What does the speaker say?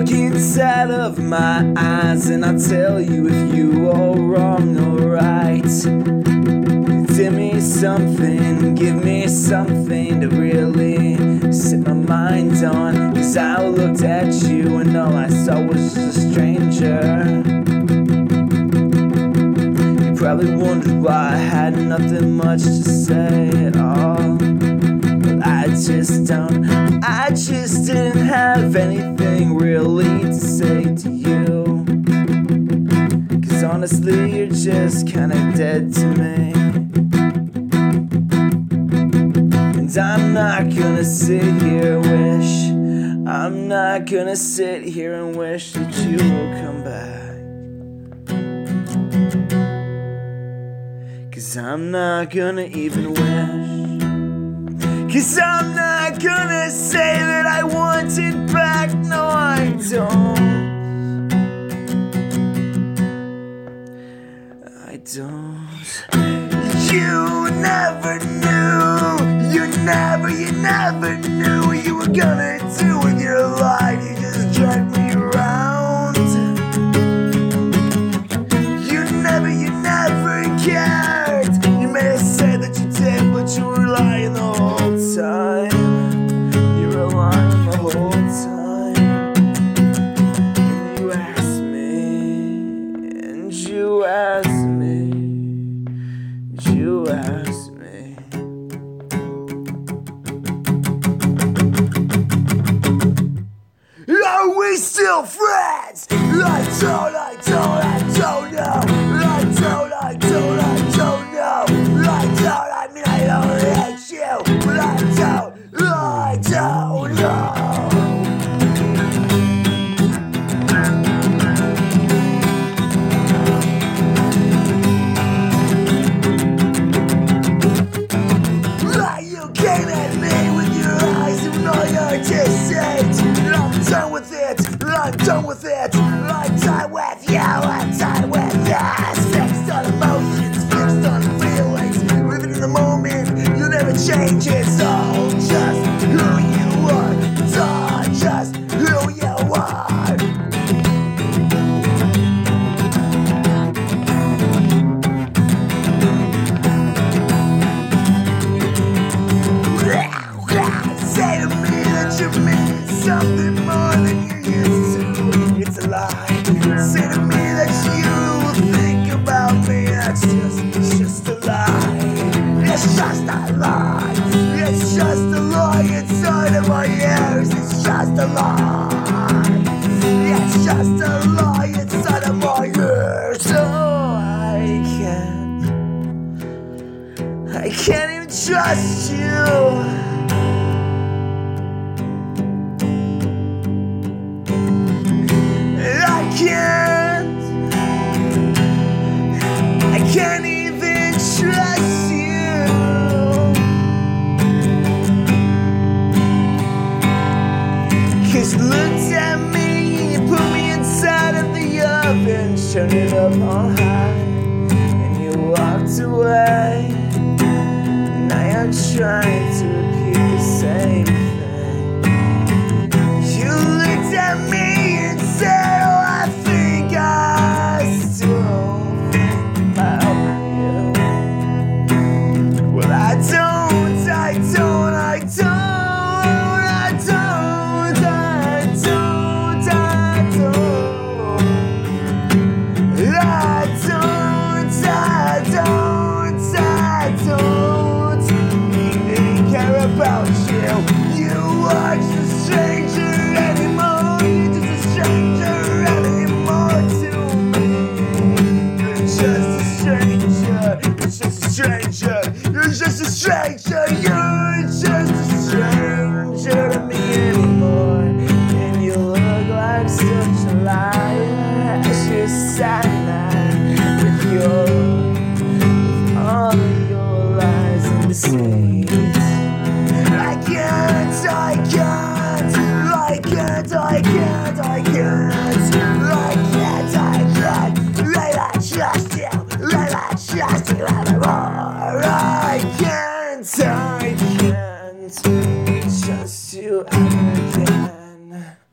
look inside of my eyes and I'll tell you if you are wrong or right. Tell me something, give me something to really set my mind on. 'Cause I looked at you and all I saw was just a stranger. You probably wondered why I had nothing much to say at all. But I just didn't have anything really to say to you. 'Cause honestly, you're just kinda dead to me. And I'm not gonna sit here and wish that you will come back. 'Cause I'm not gonna even wish. 'Cause I'm not gonna say that I want it back. No, I don't. I don't. You never knew. You never knew what you were gonna do with your life. You just dragged me around. You never cared. You may have said that you did, but you were lying the whole time. You were lying the whole time. And you asked me, and you asked me, and you asked me. Are we still friends? I don't know. I don't know. I mean, I don't hate you, but I don't know. You came at me with your eyes and all your deceit. I'm done with it. I'm done with you. I'm done with this. Fixed on emotions, fixed on feelings. Living in the moment, you'll never change it. So just who you are. So just who you are. Say to me that you mean something more than you used to. It's a lie. Say to me that you think about me. That's just a lie. It's just a lie. It's just a lie inside of my ears. It's just a lie. It's just a lie inside of my ears. So I can't even trust you. I can't even trust you. 'Cause you looked at me and you put me inside of the oven, turned it up on high, and you walked away. And now you're trying to repeat the same thing. You looked at me and said, oh, I think I still think about you. Well, I don't. Even care about you. You are just a stranger anymore. You're just a stranger anymore to me. You're just a stranger. You're just a stranger. You're just a stranger. You're just a stranger to me anymore. And you look like such a liar as you sat there with all your lies and deceit. Just you anymore. I can't just you ever again.